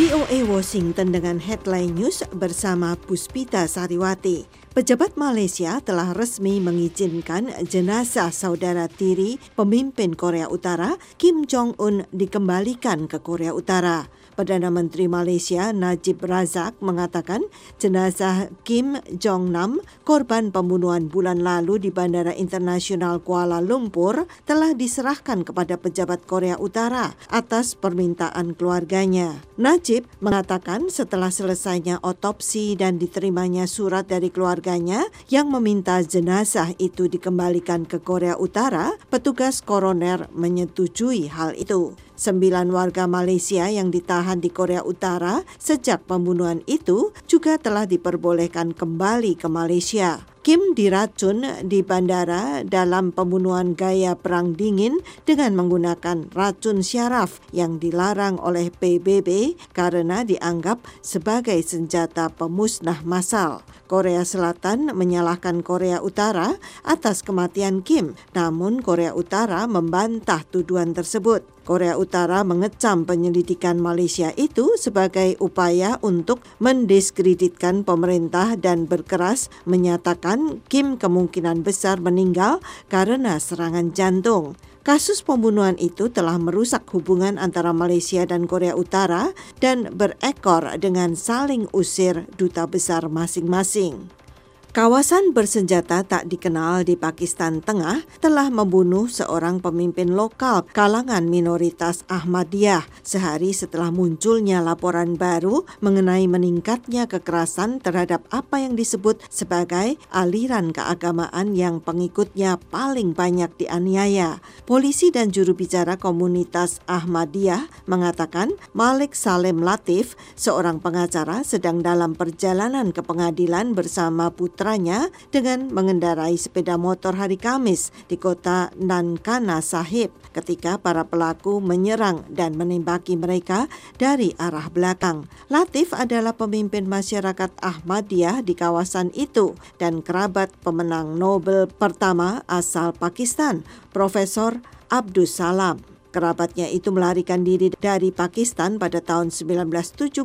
VOA Washington dengan headline news bersama Puspita Sariwati. Pejabat Malaysia telah resmi mengizinkan jenazah saudara tiri pemimpin Korea Utara Kim Jong-un dikembalikan ke Korea Utara. Perdana Menteri Malaysia Najib Razak mengatakan jenazah Kim Jong-nam, korban pembunuhan bulan lalu di Bandara Internasional Kuala Lumpur, telah diserahkan kepada pejabat Korea Utara atas permintaan keluarganya. Najib mengatakan setelah selesainya otopsi dan diterimanya surat dari keluarganya yang meminta jenazah itu dikembalikan ke Korea Utara, petugas koroner menyetujui hal itu. 9 warga Malaysia yang ditahan di Korea Utara sejak pembunuhan itu juga telah diperbolehkan kembali ke Malaysia. Kim diracun di bandara dalam pembunuhan gaya perang dingin dengan menggunakan racun syaraf yang dilarang oleh PBB karena dianggap sebagai senjata pemusnah massal. Korea Selatan menyalahkan Korea Utara atas kematian Kim, namun Korea Utara membantah tuduhan tersebut. Korea Utara mengecam penyelidikan Malaysia itu sebagai upaya untuk mendiskreditkan pemerintah dan berkeras menyatakan Kim kemungkinan besar meninggal karena serangan jantung. Kasus pembunuhan itu telah merusak hubungan antara Malaysia dan Korea Utara dan berekor dengan saling usir duta besar masing-masing. Kawasan bersenjata tak dikenal di Pakistan Tengah telah membunuh seorang pemimpin lokal kalangan minoritas Ahmadiyah sehari setelah munculnya laporan baru mengenai meningkatnya kekerasan terhadap apa yang disebut sebagai aliran keagamaan yang pengikutnya paling banyak dianiaya. Polisi dan juru bicara komunitas Ahmadiyah mengatakan Malik Salim Latif, seorang pengacara, sedang dalam perjalanan ke pengadilan bersama putranya dengan mengendarai sepeda motor hari Kamis di kota Nankana Sahib ketika para pelaku menyerang dan menembaki mereka dari arah belakang. Latif adalah pemimpin masyarakat Ahmadiyah di kawasan itu dan kerabat pemenang Nobel pertama asal Pakistan, Profesor Abdus Salam. Kerabatnya itu melarikan diri dari Pakistan pada tahun 1974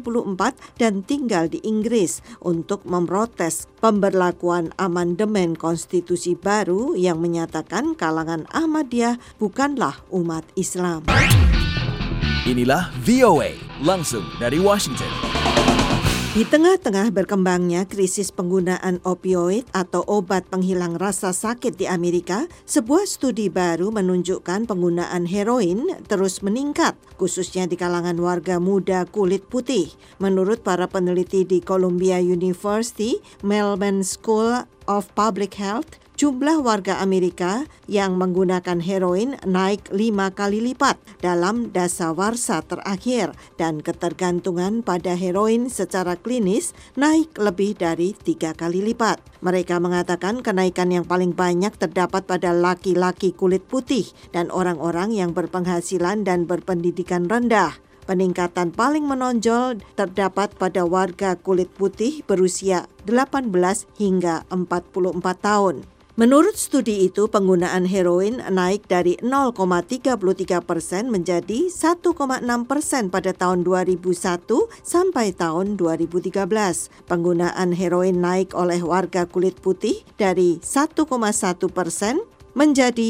dan tinggal di Inggris untuk memprotes pemberlakuan amandemen konstitusi baru yang menyatakan kalangan Ahmadiyah bukanlah umat Islam. Inilah VOA langsung dari Washington. Di tengah-tengah berkembangnya krisis penggunaan opioid atau obat penghilang rasa sakit di Amerika, sebuah studi baru menunjukkan penggunaan heroin terus meningkat, khususnya di kalangan warga muda kulit putih. Menurut para peneliti di Columbia University, Melbourne School of Public Health, jumlah warga Amerika yang menggunakan heroin naik 5 kali lipat dalam dasawarsa terakhir dan ketergantungan pada heroin secara klinis naik lebih dari 3 kali lipat. Mereka mengatakan kenaikan yang paling banyak terdapat pada laki-laki kulit putih dan orang-orang yang berpenghasilan dan berpendidikan rendah. Peningkatan paling menonjol terdapat pada warga kulit putih berusia 18 hingga 44 tahun. Menurut studi itu, penggunaan heroin naik dari 0,33% menjadi 1,6% pada tahun 2001 sampai tahun 2013. Penggunaan heroin naik oleh warga kulit putih dari 1,1% menjadi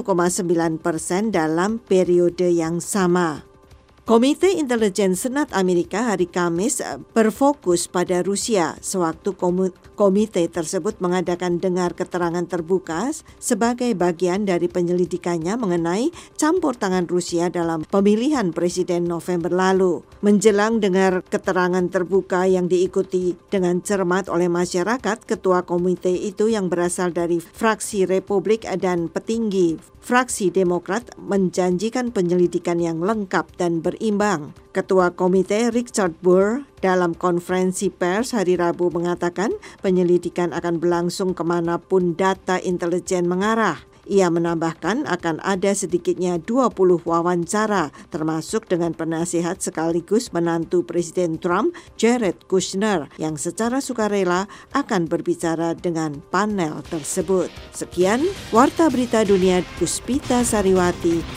1,9% dalam periode yang sama. Komite Intelijen Senat Amerika hari Kamis berfokus pada Rusia sewaktu komite tersebut mengadakan dengar keterangan terbuka sebagai bagian dari penyelidikannya mengenai campur tangan Rusia dalam pemilihan presiden November lalu. Menjelang dengar keterangan terbuka yang diikuti dengan cermat oleh masyarakat, ketua komite itu yang berasal dari fraksi Republik dan petinggi fraksi Demokrat menjanjikan penyelidikan yang lengkap dan berimbang. Ketua komite Richard Burr dalam konferensi pers hari Rabu mengatakan penyelidikan akan berlangsung kemanapun data intelijen mengarah. Ia menambahkan akan ada sedikitnya 20 wawancara, termasuk dengan penasihat sekaligus menantu Presiden Trump, Jared Kushner, yang secara sukarela akan berbicara dengan panel tersebut. Sekian, Warta Berita Dunia Puspita Sariwati.